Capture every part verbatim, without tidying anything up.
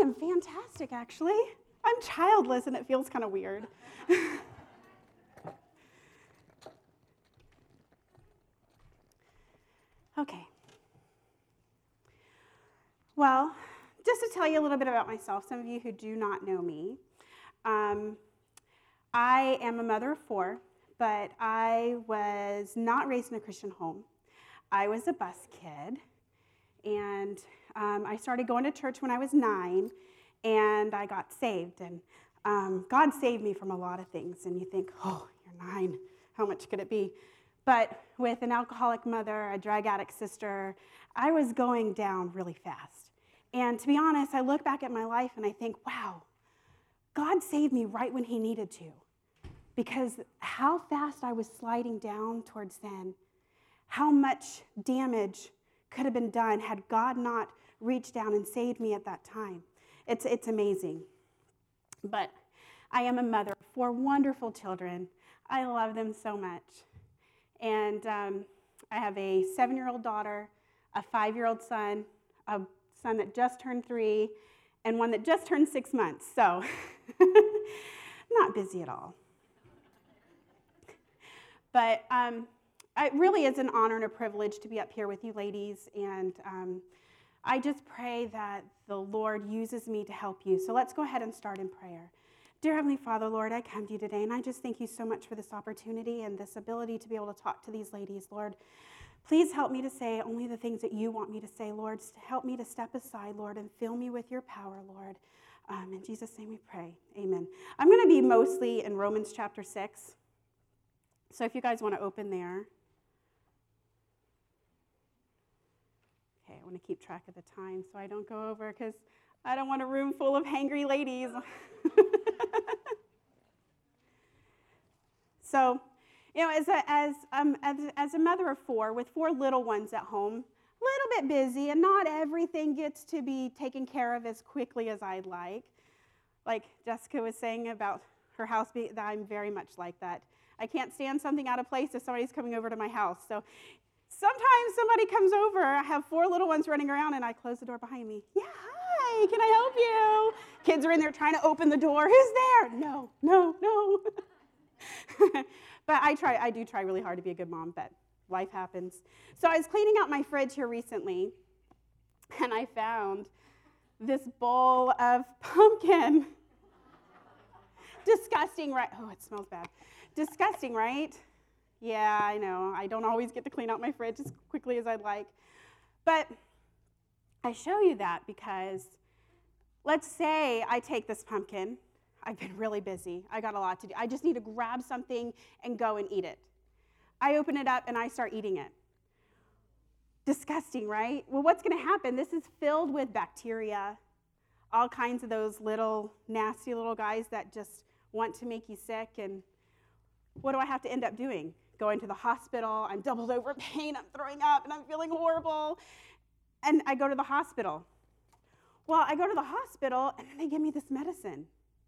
am fantastic, actually. I'm childless, and it feels kind of weird. Okay. Well, just to tell you a little bit about myself, some of you who do not know me, um, I am a mother of four, but I was not raised in a Christian home. I was a bus kid, and um, I started going to church when I was nine, and I got saved. And um, God saved me from a lot of things, and you think, oh, you're nine, how much could it be? But with an alcoholic mother, a drug addict sister, I was going down really fast. And to be honest, I look back at my life and I think, wow, God saved me right when he needed to. Because how fast I was sliding down towards sin, how much damage could have been done had God not reached down and saved me at that time. It's, it's amazing. But I am a mother of four wonderful children. I love them so much. And um, I have a seven-year-old daughter, a five-year-old son, a son that just turned three, and one that just turned six months. So, not busy at all. But um, it really is an honor and a privilege to be up here with you ladies, and um, I just pray that the Lord uses me to help you. So let's go ahead and start in prayer. Dear Heavenly Father, Lord, I come to you today, and I just thank you so much for this opportunity and this ability to be able to talk to these ladies, Lord. Please help me to say only the things that you want me to say, Lord. Help me to step aside, Lord, and fill me with your power, Lord. Um, in Jesus' name we pray. Amen. I'm going to be mostly in Romans chapter six. So if you guys want to open there. Okay, I want to keep track of the time so I don't go over because I don't want a room full of hangry ladies. So, you know, as a, as, um, as, as a mother of four, with four little ones at home, a little bit busy, and not everything gets to be taken care of as quickly as I'd like. Like Jessica was saying about her house, being, that I'm very much like that. I can't stand something out of place if somebody's coming over to my house. So sometimes somebody comes over, I have four little ones running around, and I close the door behind me. Yeah, hi, can I help you? Kids are in there trying to open the door. Who's there? No, no, no. But I try, I do try really hard to be a good mom, but life happens. So I was cleaning out my fridge here recently, and I found this bowl of pumpkin. Disgusting, right? Oh, it smells bad. Disgusting, right? Yeah, I know. I don't always get to clean out my fridge as quickly as I'd like. But I show you that because let's say I take this pumpkin. I've been really busy. I got a lot to do. I just need to grab something and go and eat it. I open it up and I start eating it. Disgusting, right? Well, what's going to happen? This is filled with bacteria, all kinds of those little nasty little guys that just want to make you sick. And what do I have to end up doing? Going to the hospital. I'm doubled over in pain. I'm throwing up and I'm feeling horrible. And I go to the hospital. Well, I go to the hospital and then they give me this medicine.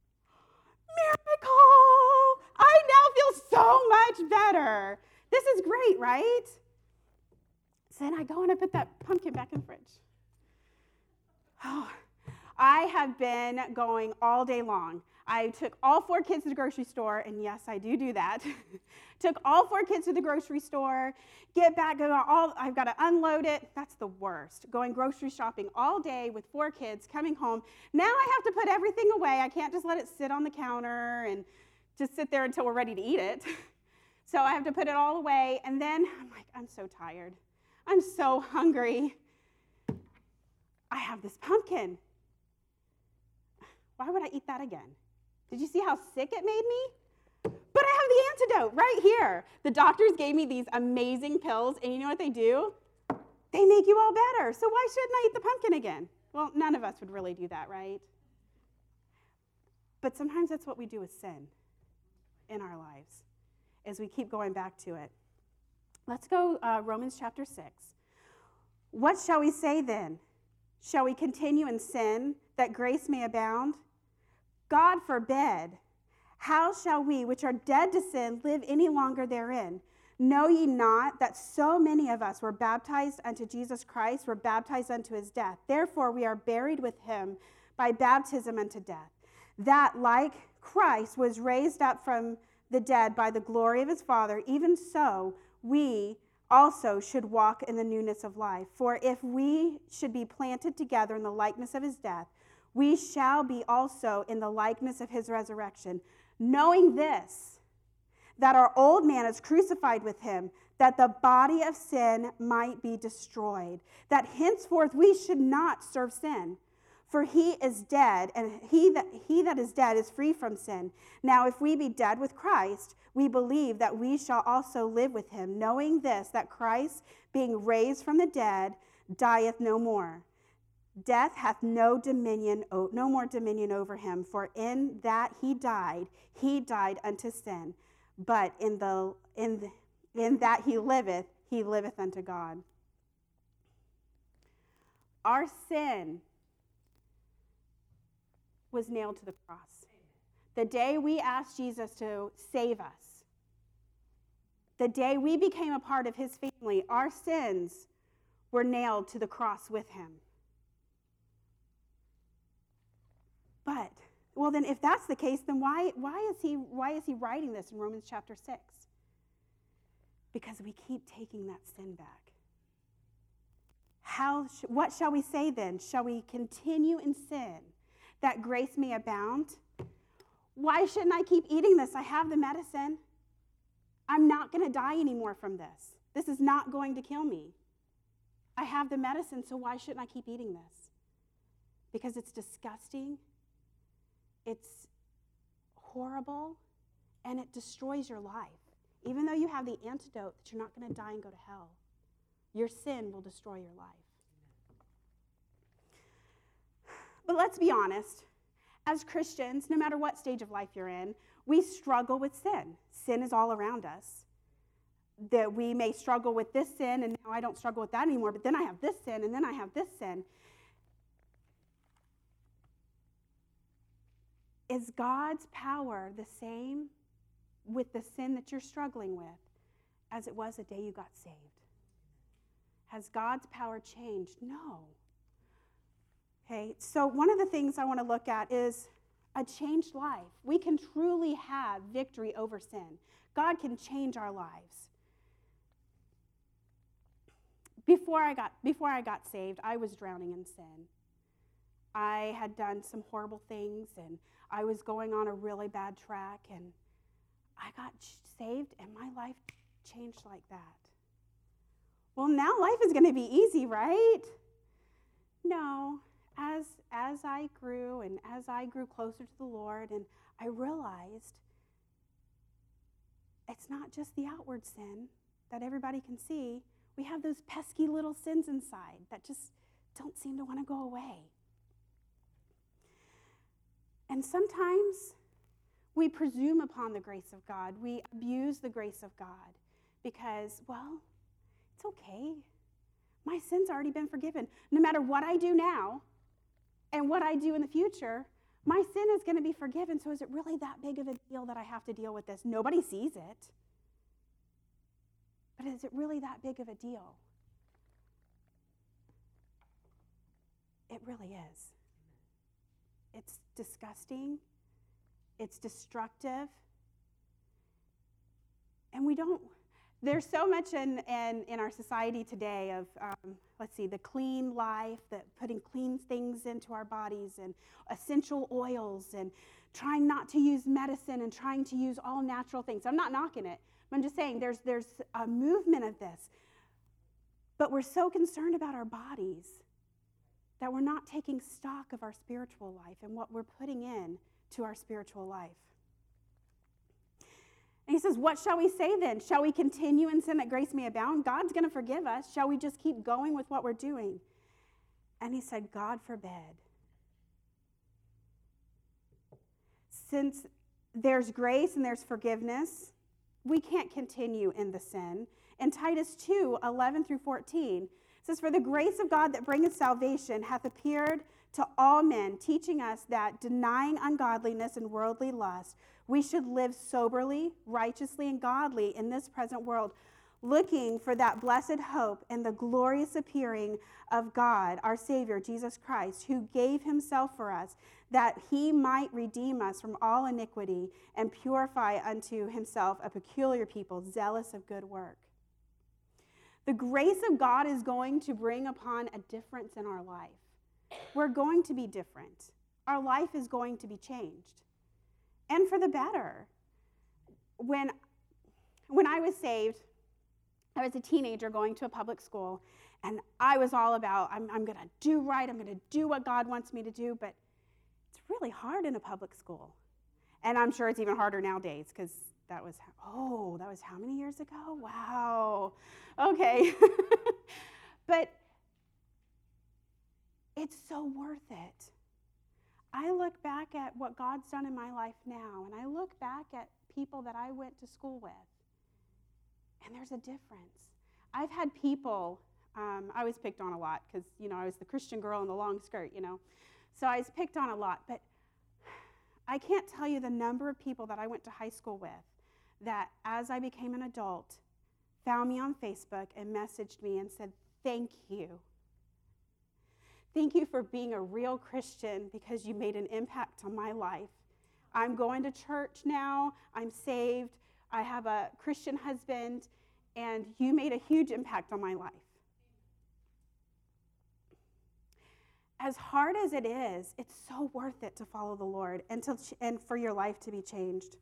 Miracle! I now feel so much better. This is great, right? So then I go and I put that pumpkin back in the fridge. Oh, I have been going all day long. I took all four kids to the grocery store, and yes, I do do that. Took all four kids to the grocery store, get back, go all, I've got to unload it. That's the worst. Going grocery shopping all day with four kids, coming home. Now I have to put everything away. I can't just let it sit on the counter and just sit there until we're ready to eat it. So I have to put it all away, and then I'm like, I'm so tired. I'm so hungry. I have this pumpkin. Why would I eat that again? Did you see how sick it made me? But I have the antidote right here. The doctors gave me these amazing pills, and you know what they do? They make you all better. So why shouldn't I eat the pumpkin again? Well, none of us would really do that, right? But sometimes that's what we do with sin in our lives, as we keep going back to it. Let's go uh, Romans chapter six. What shall we say then? Shall we continue in sin that grace may abound? God forbid. How shall we, which are dead to sin, live any longer therein? Know ye not that so many of us were baptized unto Jesus Christ, were baptized unto his death? Therefore we are buried with him by baptism unto death, that like Christ was raised up from the dead by the glory of his Father, even so we also should walk in the newness of life. For if we should be planted together in the likeness of his death, we shall be also in the likeness of his resurrection, knowing this, that our old man is crucified with him, that the body of sin might be destroyed, that henceforth we should not serve sin. For he is dead, and he that, he that is dead is free from sin. Now if we be dead with Christ, we believe that we shall also live with him, knowing this, that Christ, being raised from the dead, dieth no more. Death hath no dominion, no more dominion over him, for in that he died, he died unto sin. But in the in the, in that he liveth, he liveth unto God. Our sin was nailed to the cross. The day we asked Jesus to save us, the day we became a part of his family, our sins were nailed to the cross with him. But, well then if that's the case, then why, why, is he, why is he writing this in Romans chapter six? Because we keep taking that sin back. How, sh- what shall we say then? Shall we continue in sin that grace may abound? Why shouldn't I keep eating this? I have the medicine. I'm not going to die anymore from this. This is not going to kill me. I have the medicine, so why shouldn't I keep eating this? Because it's disgusting, it's horrible, and it destroys your life. Even though you have the antidote that you're not going to die and go to hell, your sin will destroy your life. But let's be honest. As Christians, no matter what stage of life you're in, we struggle with sin. Sin is all around us. That we may struggle with this sin, and now I don't struggle with that anymore, but then I have this sin, and then I have this sin. Is God's power the same with the sin that you're struggling with as it was the day you got saved? Has God's power changed? No. Okay, so one of the things I want to look at is a changed life. We can truly have victory over sin. God can change our lives. Before I got before I got saved, I was drowning in sin. I had done some horrible things, and I was going on a really bad track, and I got saved, and my life changed like that. Well, now life is going to be easy, right? No. As, as I grew and as I grew closer to the Lord, and I realized it's not just the outward sin that everybody can see. We have those pesky little sins inside that just don't seem to want to go away. And sometimes we presume upon the grace of God. We abuse the grace of God because, well, it's okay. My sin's already been forgiven. No matter what I do now and what I do in the future, my sin is going to be forgiven. So is it really that big of a deal that I have to deal with this? Nobody sees it. But is it really that big of a deal? It really is. It's disgusting. It's destructive. And we don't, there's so much in, in, in our society today of, um, let's see, the clean life, the putting clean things into our bodies and essential oils and trying not to use medicine and trying to use all natural things. I'm not knocking it. I'm just saying there's, there's a movement of this. But we're so concerned about our bodies that we're not taking stock of our spiritual life and what we're putting in to our spiritual life. And he says, what shall we say then? Shall we continue in sin that grace may abound? God's going to forgive us. Shall we just keep going with what we're doing? And he said, God forbid. Since there's grace and there's forgiveness, we can't continue in the sin. In Titus two, eleven through fourteen, it says, for the grace of God that bringeth salvation hath appeared to all men, teaching us that, denying ungodliness and worldly lust, we should live soberly, righteously, and godly in this present world, looking for that blessed hope and the glorious appearing of God, our Savior, Jesus Christ, who gave himself for us, that he might redeem us from all iniquity and purify unto himself a peculiar people, zealous of good work. The grace of God is going to bring upon a difference in our life. We're going to be different. Our life is going to be changed, and for the better. When, when I was saved, I was a teenager going to a public school, and I was all about, I'm, I'm going to do right, I'm going to do what God wants me to do, but it's really hard in a public school. And I'm sure it's even harder nowadays, because that was, oh, that was how many years ago? Wow. Okay. But it's so worth it. I look back at what God's done in my life now, and I look back at people that I went to school with, and there's a difference. I've had people, um, I was picked on a lot because, you know, I was the Christian girl in the long skirt, you know. So I was picked on a lot, but I can't tell you the number of people that I went to high school with that as I became an adult found me on Facebook and messaged me and said, thank you. Thank you for being a real Christian because you made an impact on my life. I'm going to church now. I'm saved. I have a Christian husband, and you made a huge impact on my life. As hard as it is, it's so worth it to follow the Lord and, to, and for your life to be changed.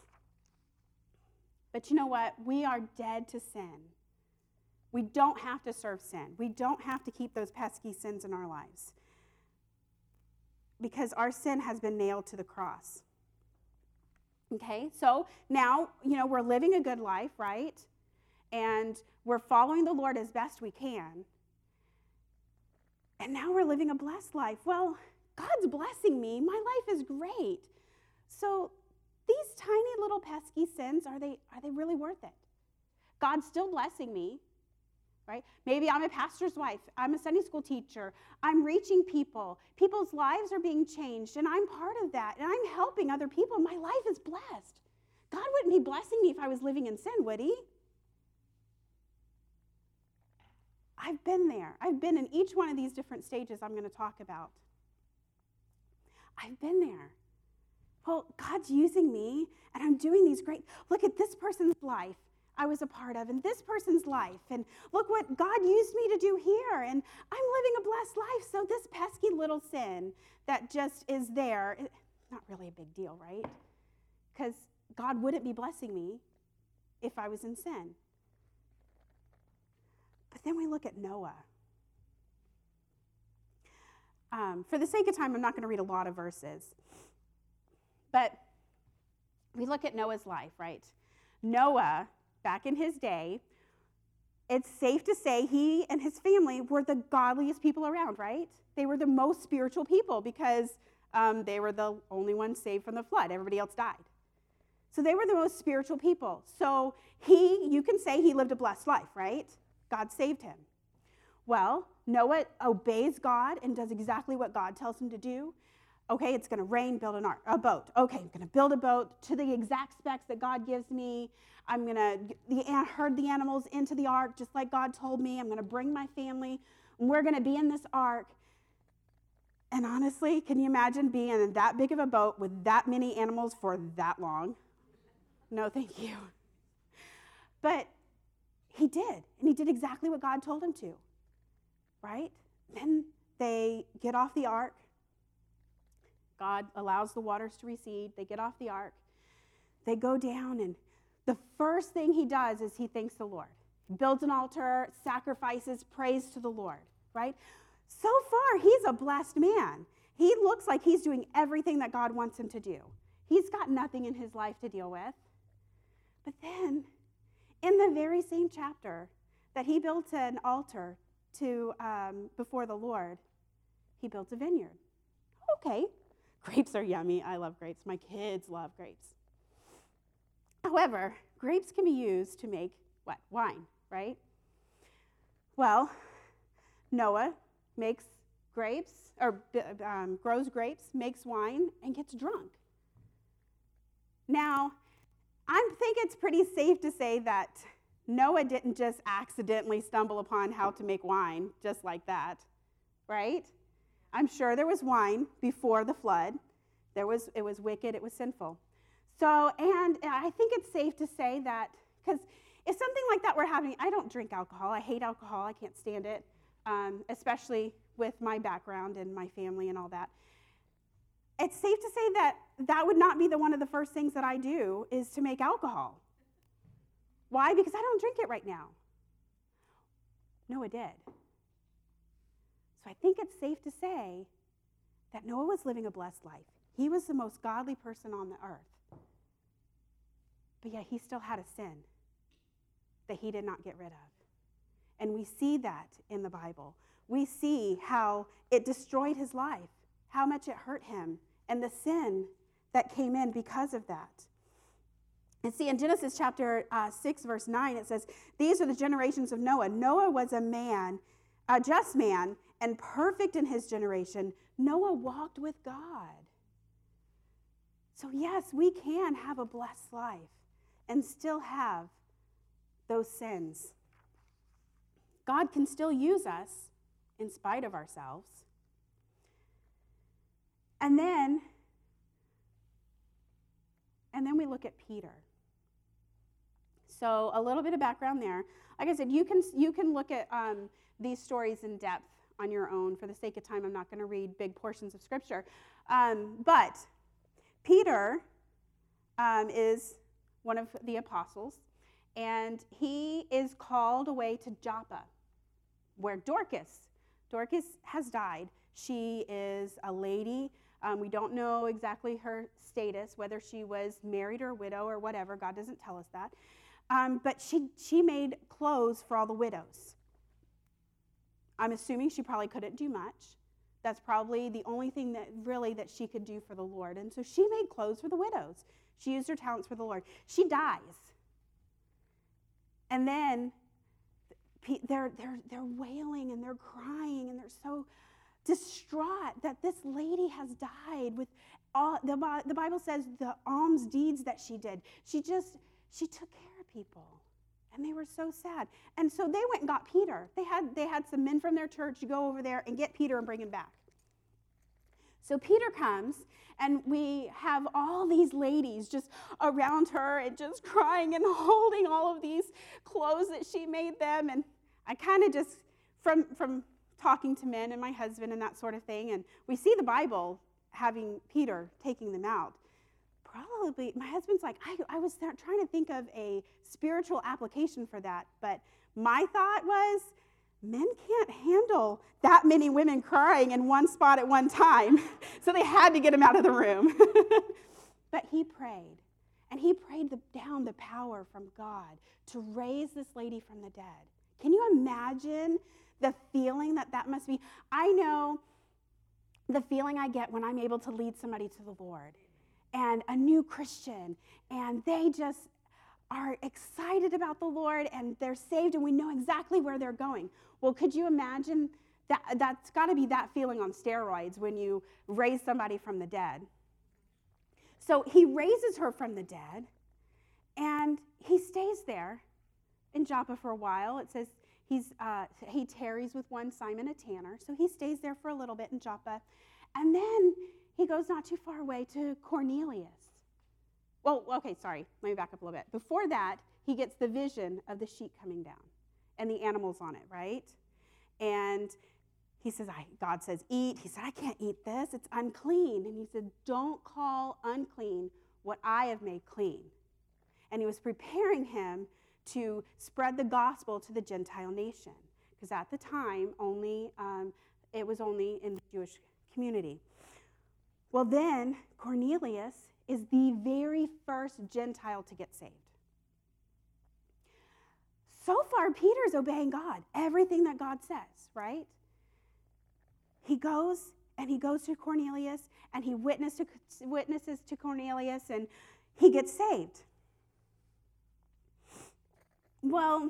But you know what? We are dead to sin. We don't have to serve sin. We don't have to keep those pesky sins in our lives because our sin has been nailed to the cross. Okay, so now, you know, we're living a good life, right? And we're following the Lord as best we can. And now we're living a blessed life. Well, God's blessing me. My life is great. So these tiny little pesky sins, are they, are they really worth it? God's still blessing me. Right? Maybe I'm a pastor's wife. I'm a Sunday school teacher. I'm reaching people. People's lives are being changed, and I'm part of that, and I'm helping other people. My life is blessed. God wouldn't be blessing me if I was living in sin, would he? I've been there. I've been in each one of these different stages I'm going to talk about. I've been there. Well, God's using me, and I'm doing these great, look at this person's life I was a part of, in this person's life, and look what God used me to do here, and I'm living a blessed life, so this pesky little sin that just is there, it's not really a big deal, right? Because God wouldn't be blessing me if I was in sin. But then we look at Noah. Um, for the sake of time, I'm not going to read a lot of verses, but we look at Noah's life, right? Noah, back in his day, it's safe to say he and his family were the godliest people around, right? They were the most spiritual people because um, they were the only ones saved from the flood. Everybody else died. So they were the most spiritual people. So he, you can say he lived a blessed life, right? God saved him. Well, Noah obeys God and does exactly what God tells him to do. Okay, it's going to rain, build an ark, a boat. Okay, I'm going to build a boat to the exact specs that God gives me. I'm going to herd the animals into the ark just like God told me. I'm going to bring my family. And we're going to be in this ark. And honestly, can you imagine being in that big of a boat with that many animals for that long? No, thank you. But he did, and he did exactly what God told him to, right? Then they get off the ark. God allows the waters to recede. They get off the ark. They go down, and the first thing he does is he thanks the Lord. He builds an altar, sacrifices, praise to the Lord, right? So far, he's a blessed man. He looks like he's doing everything that God wants him to do. He's got nothing in his life to deal with. But then, in the very same chapter that he built an altar to um, before the Lord, he built a vineyard. Okay. Grapes are yummy. I love grapes. My kids love grapes. However, grapes can be used to make what? Wine, right? Well, Noah makes grapes, or um, grows grapes, makes wine, and gets drunk. Now, I think it's pretty safe to say that Noah didn't just accidentally stumble upon how to make wine just like that, right? I'm sure there was wine before the flood. There was, it was wicked, it was sinful. So, and I think it's safe to say that, because if something like that were happening, I don't drink alcohol. I hate alcohol. I can't stand it, um, especially with my background and my family and all that. It's safe to say that that would not be the one of the first things that I do is to make alcohol. Why? Because I don't drink it right now. Noah did. So I think it's safe to say that Noah was living a blessed life. He was the most godly person on the earth. But yet he still had a sin that he did not get rid of. And we see that in the Bible. We see how it destroyed his life, how much it hurt him, and the sin that came in because of that. And see, in Genesis chapter uh, six, verse nine, it says, these are the generations of Noah. Noah was a man, a just man, and perfect in his generation. Noah walked with God. So yes, we can have a blessed life and still have those sins. God can still use us in spite of ourselves. And then, and then we look at Peter. So a little bit of background there. Like I said, you can you can look at um, these stories in depth on your own. For the sake of time, I'm not going to read big portions of Scripture. Um, but Peter um, is one of the apostles, and he is called away to Joppa, where Dorcas, Dorcas has died. She is a lady. Um, we don't know exactly her status, whether she was married or a widow or whatever. God doesn't tell us that. Um, but she, she made clothes for all the widows. I'm assuming she probably couldn't do much. That's probably the only thing that really that she could do for the Lord. And so she made clothes for the widows. She used her talents for the Lord. She dies. And then they're, they're, they're wailing and they're crying and they're so distraught that this lady has died with all, the, the Bible says the alms deeds that she did. She just, she took care of people. And they were so sad. And so they went and got Peter. They had, they had some men from their church go over there and get Peter and bring him back. So Peter comes, and we have all these ladies just around her and just crying and holding all of these clothes that she made them. And I kind of just, from, from talking to men and my husband and that sort of thing, and we see the Bible having Peter taking them out. Probably, my husband's like, I, I was there trying to think of a spiritual application for that, but my thought was, men can't handle that many women crying in one spot at one time, so they had to get him out of the room. But he prayed, and he prayed the, down the power from God to raise this lady from the dead. Can you imagine the feeling that that must be? I know the feeling I get when I'm able to lead somebody to the Lord, and a new Christian, and they just are excited about the Lord, and they're saved, and we know exactly where they're going. Well, could you imagine that? That's got to be that feeling on steroids when you raise somebody from the dead. So he raises her from the dead, and he stays there in Joppa for a while. It says he's uh, he tarries with one Simon a tanner, so he stays there for a little bit in Joppa, and then he goes not too far away to Cornelius. Well, okay, sorry, let me back up a little bit. Before that, he gets the vision of the sheep coming down and the animals on it, right? And he says, I, God says, eat. He said, I can't eat this. It's unclean. And he said, don't call unclean what I have made clean. And he was preparing him to spread the gospel to the Gentile nation, because at the time, only um, it was only in the Jewish community. Well, then Cornelius is the very first Gentile to get saved. So far, Peter's obeying God, everything that God says, right? He goes and he goes to Cornelius and he witness to, witnesses to Cornelius and he gets saved. Well,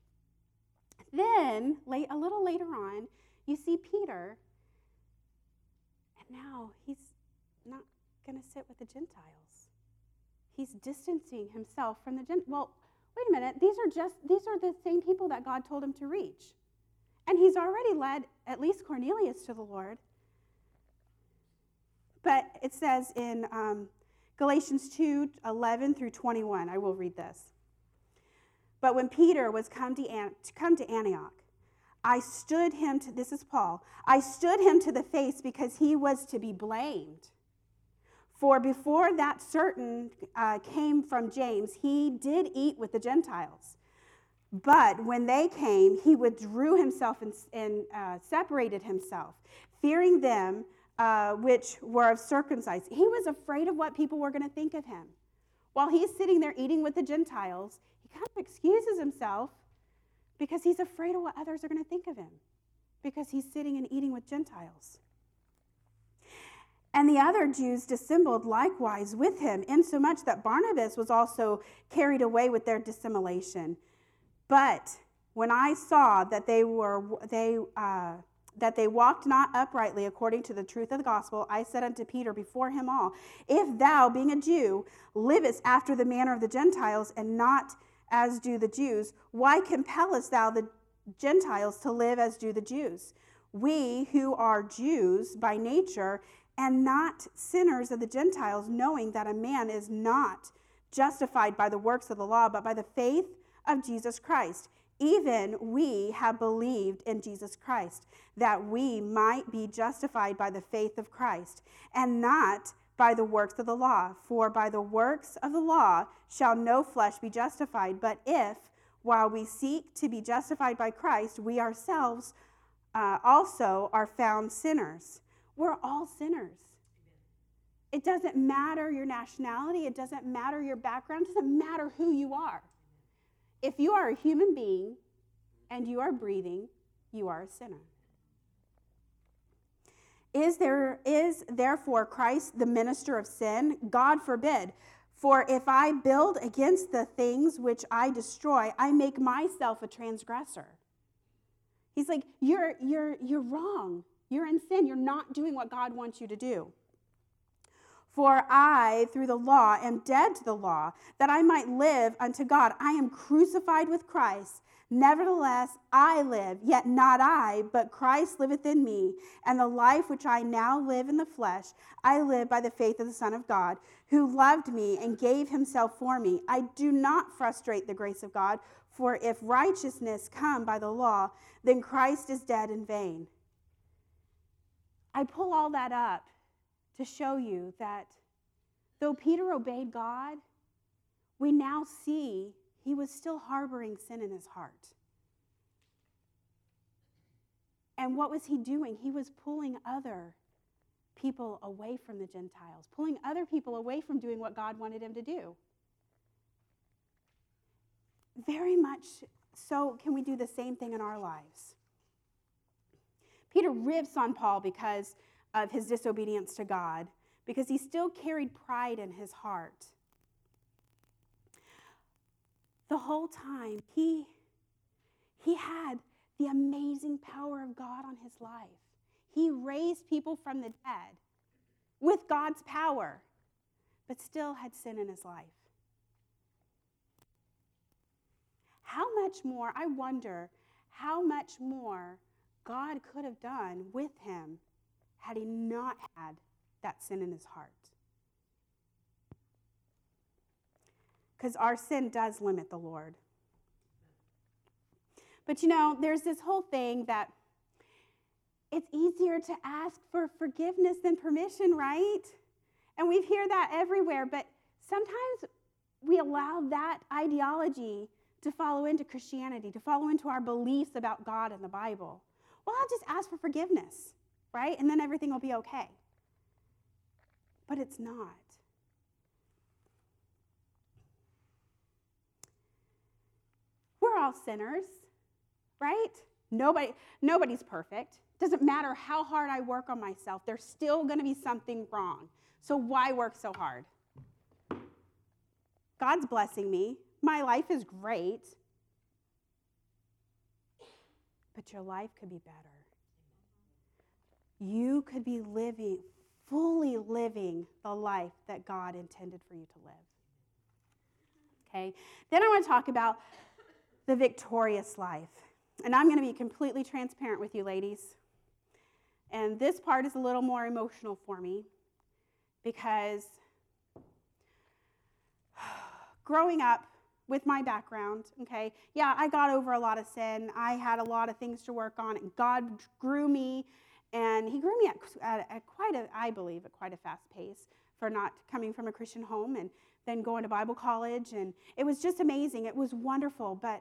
then late, a little later on, you see Peter, and now he's not going to sit with the Gentiles. He's distancing himself from the Gentiles. Well, wait a minute, these are just, these are the same people that God told him to reach. And he's already led at least Cornelius to the Lord. But it says in um, Galatians two, eleven through twenty-one, I will read this. But when Peter was come to, An- to come to Antioch, I stood him to, this is Paul, I stood him to the face because he was to be blamed. For before that certain uh, came from James, he did eat with the Gentiles. But when they came, he withdrew himself and, and uh, separated himself, fearing them uh, which were of circumcised. He was afraid of what people were going to think of him. While he's sitting there eating with the Gentiles, he kind of excuses himself because he's afraid of what others are going to think of him, because he's sitting and eating with Gentiles. And the other Jews dissembled likewise with him, insomuch that Barnabas was also carried away with their dissimulation. But when I saw that they were they uh, that they walked not uprightly according to the truth of the gospel, I said unto Peter before him all, if thou, being a Jew, livest after the manner of the Gentiles, and not as do the Jews, why compellest thou the Gentiles to live as do the Jews? We who are Jews by nature, and not sinners of the Gentiles, knowing that a man is not justified by the works of the law, but by the faith of Jesus Christ. Even we have believed in Jesus Christ, that we might be justified by the faith of Christ, and not by the works of the law. For by the works of the law shall no flesh be justified. But if, while we seek to be justified by Christ, we ourselves uh, also are found sinners. We're all sinners. It doesn't matter your nationality. It doesn't matter your background. It doesn't matter who you are. If you are a human being and you are breathing, you are a sinner. Is there is therefore Christ the minister of sin? God forbid. For if I build against the things which I destroy, I make myself a transgressor. He's like, you're you're you're wrong. You're in sin. You're not doing what God wants you to do. For I, through the law, am dead to the law, that I might live unto God. I am crucified with Christ. Nevertheless, I live, yet not I, but Christ liveth in me. And the life which I now live in the flesh, I live by the faith of the Son of God, who loved me and gave himself for me. I do not frustrate the grace of God, for if righteousness come by the law, then Christ is dead in vain. I pull all that up to show you that though Peter obeyed God, we now see he was still harboring sin in his heart. And what was he doing? He was pulling other people away from the Gentiles, pulling other people away from doing what God wanted him to do. Very much so can we do the same thing in our lives. Peter rips on Paul because of his disobedience to God, because he still carried pride in his heart. The whole time, he, he had the amazing power of God on his life. He raised people from the dead with God's power, but still had sin in his life. How much more, I wonder, how much more God could have done with him had he not had that sin in his heart. Because our sin does limit the Lord. But you know, there's this whole thing that it's easier to ask for forgiveness than permission, right? And we hear that everywhere, but sometimes we allow that ideology to follow into Christianity, to follow into our beliefs about God and the Bible. Well, I'll just ask for forgiveness, right? And then everything will be okay. But it's not. We're all sinners, right? Nobody, nobody's perfect. Doesn't matter how hard I work on myself, there's still going to be something wrong. So why work so hard? God's blessing me. My life is great. But your life could be better. You could be living, fully living the life that God intended for you to live. Okay? Then I want to talk about the victorious life. And I'm going to be completely transparent with you, ladies. And this part is a little more emotional for me because growing up with my background, okay, yeah, I got over a lot of sin. I had a lot of things to work on. And God grew me, and he grew me at, at, at quite a, I believe, at quite a fast pace for not coming from a Christian home and then going to Bible college. And it was just amazing. It was wonderful, but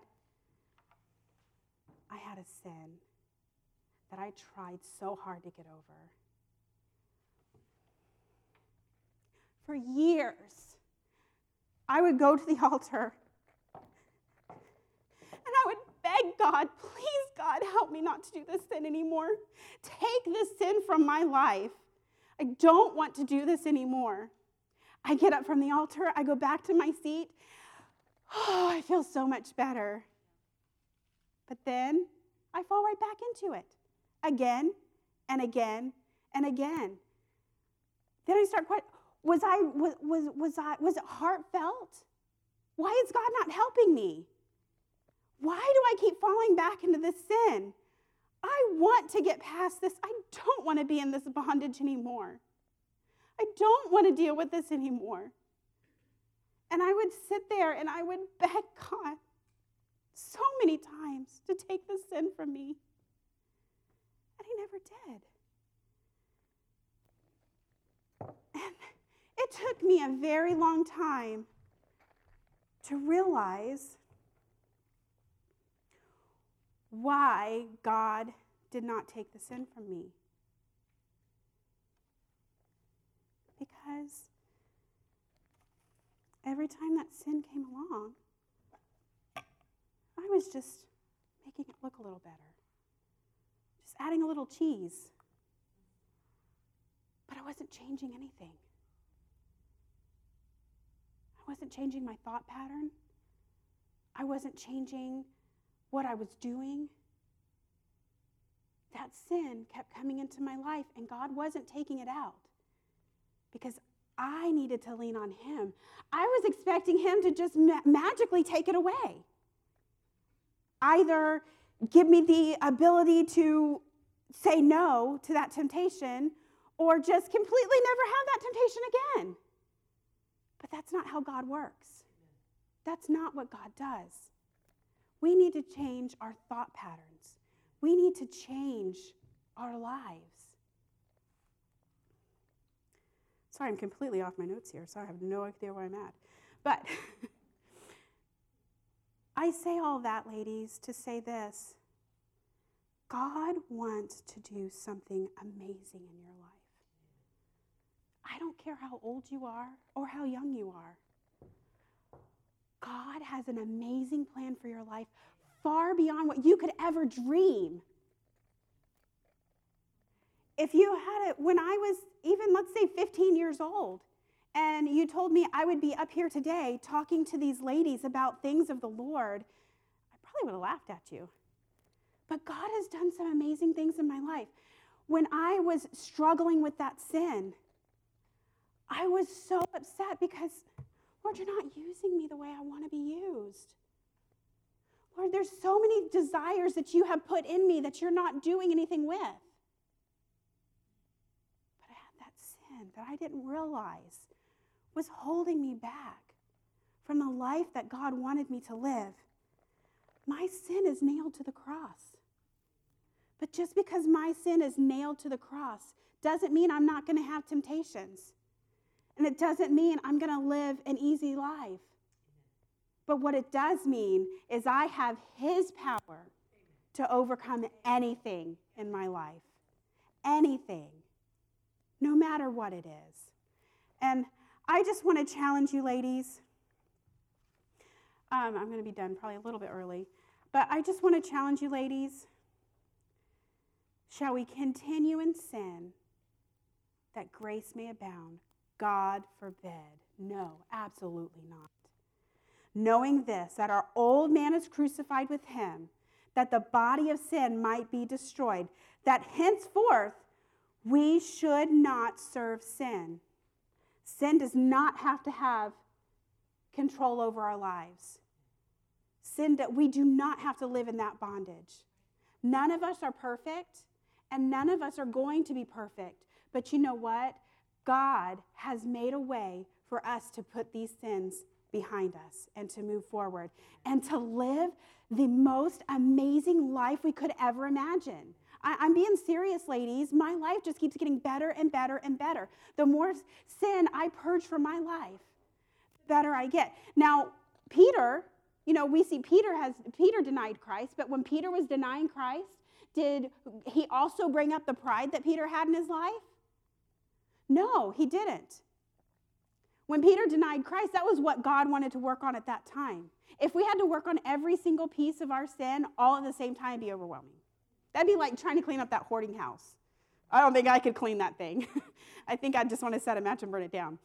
I had a sin that I tried so hard to get over. For years, I would go to the altar and I would beg God, please, God, help me not to do this sin anymore. Take this sin from my life. I don't want to do this anymore. I get up from the altar, I go back to my seat. Oh, I feel so much better. But then I fall right back into it again and again and again. Then I start quite, was I, was, was, was I, was it heartfelt? Why is God not helping me? Why do I keep falling back into this sin? I want to get past this. I don't want to be in this bondage anymore. I don't want to deal with this anymore. And I would sit there and I would beg God so many times to take this sin from me. And he never did. And it took me a very long time to realize why God did not take the sin from me. Because every time that sin came along, I was just making it look a little better. Just adding a little cheese. But I wasn't changing anything. I wasn't changing my thought pattern. I wasn't changing what I was doing. That sin kept coming into my life, and God wasn't taking it out because I needed to lean on him. I was expecting him to just ma- magically take it away. Either give me the ability to say no to that temptation or just completely never have that temptation again. But that's not how God works. That's not what God does. We need to change our thought patterns. We need to change our lives. Sorry, I'm completely off my notes here, so I have no idea where I'm at. But I say all that, ladies, to say this. God wants to do something amazing in your life. I don't care how old you are or how young you are. God has an amazing plan for your life, far beyond what you could ever dream. If you had it when I was even, let's say, fifteen years old, and you told me I would be up here today talking to these ladies about things of the Lord, I probably would have laughed at you. But God has done some amazing things in my life. When I was struggling with that sin, I was so upset because, Lord, you're not using me the way I want to be used. Lord, there's so many desires that you have put in me that you're not doing anything with. But I had that sin that I didn't realize was holding me back from the life that God wanted me to live. My sin is nailed to the cross. But just because my sin is nailed to the cross doesn't mean I'm not going to have temptations. And it doesn't mean I'm going to live an easy life. But what it does mean is I have his power to overcome anything in my life. Anything. No matter what it is. And I just want to challenge you, ladies. Um, I'm going to be done probably a little bit early. But I just want to challenge you, ladies. Shall we continue in sin that grace may abound? God forbid. No, absolutely not. Knowing this, that our old man is crucified with him, that the body of sin might be destroyed, that henceforth we should not serve sin. Sin does not have to have control over our lives. Sin, that we do not have to live in that bondage. None of us are perfect, and none of us are going to be perfect. But you know what? God has made a way for us to put these sins behind us and to move forward and to live the most amazing life we could ever imagine. I, I'm being serious, ladies. My life just keeps getting better and better and better. The more sin I purge from my life, the better I get. Now, Peter, you know, we see Peter has Peter denied Christ, but when Peter was denying Christ, did he also bring up the pride that Peter had in his life? No, he didn't. When Peter denied Christ, that was what God wanted to work on at that time. If we had to work on every single piece of our sin all at the same time, it'd be overwhelming. That'd be like trying to clean up that hoarding house. I don't think I could clean that thing. I think I'd just want to set a match and burn it down.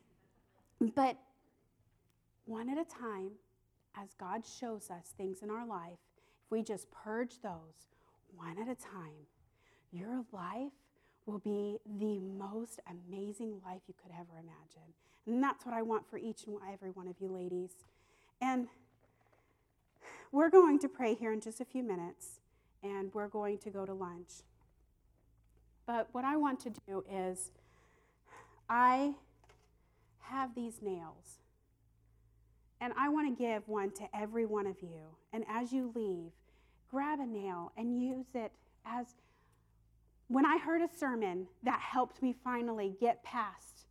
But one at a time, as God shows us things in our life, if we just purge those one at a time, your life will be the most amazing life you could ever imagine. And that's what I want for each and every one of you ladies. And we're going to pray here in just a few minutes, and we're going to go to lunch. But what I want to do is, I have these nails, and I want to give one to every one of you. And as you leave, grab a nail and use it as, when I heard a sermon that helped me finally get past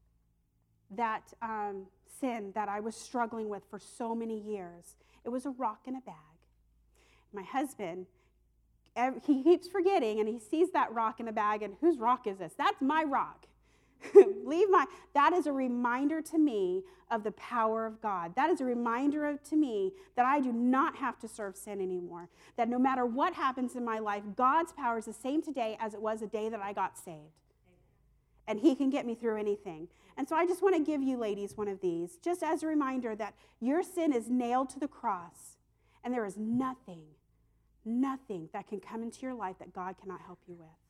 that um, sin that I was struggling with for so many years. It was a rock in a bag. My husband, he keeps forgetting, and he sees that rock in a bag, and whose rock is this? That's my rock. Leave my, that is a reminder to me of the power of God. That is a reminder of, to me that I do not have to serve sin anymore. That no matter what happens in my life, God's power is the same today as it was the day that I got saved. And he can get me through anything. And so I just want to give you ladies one of these, just as a reminder that your sin is nailed to the cross, and there is nothing, nothing that can come into your life that God cannot help you with.